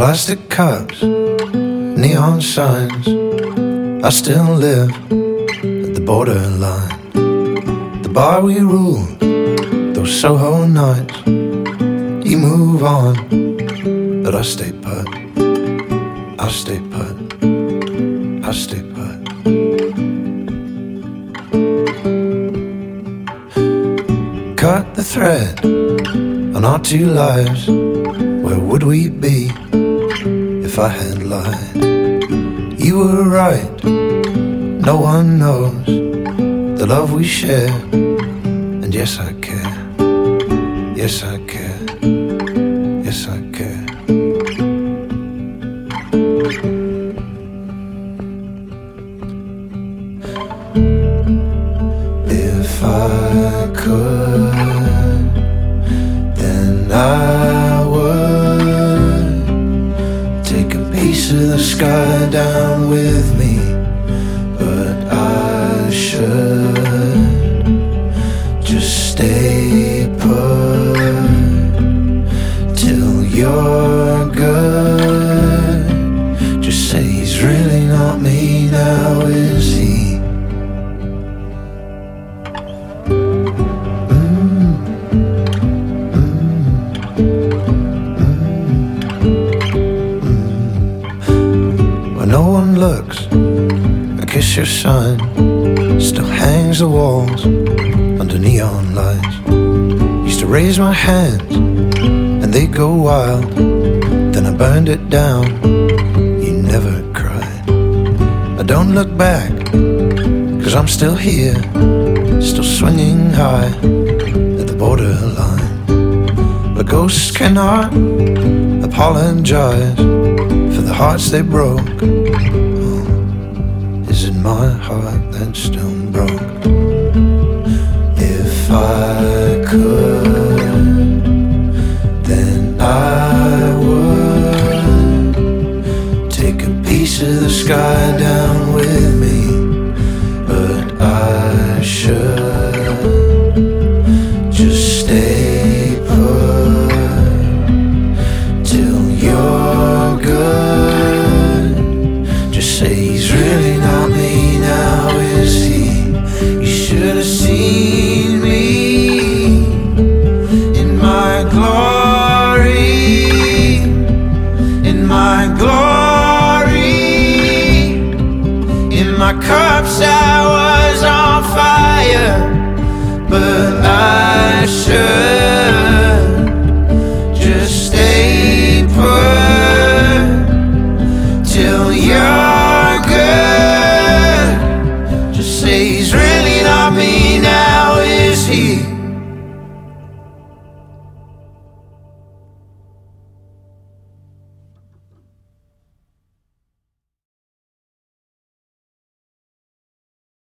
plastic cups, neon signs. I still live at the borderline. The bar we ruled, those Soho nights. You move on, but I stay put. I stay put. I stay put. Cut the thread on our two lives. Where would we be if I had lied? You were right. No one knows the love we share. And yes, I care. Yes, I care. Yes, I care. If I could, then I would take a piece of the sky down with me, but I should just stay put till you're good. Just say he's really not me now, is he? No one looks, I guess your sign still hangs the walls under neon lights. Used to raise my hands and they go wild. Then I burned it down. You never cried. I don't look back, 'cause I'm still here, still swinging high at the borderline. But ghosts cannot apologize for the hearts they broke. Oh, is it my heart that's still broke? If I could, then I would take a piece of the sky down with me, but I should just stay put till you're good. Just say he's really not me now, is he? You should have seen me in my glory, in my glory. In my cups I was on fire, but I should just stay put till you're good. Just say he's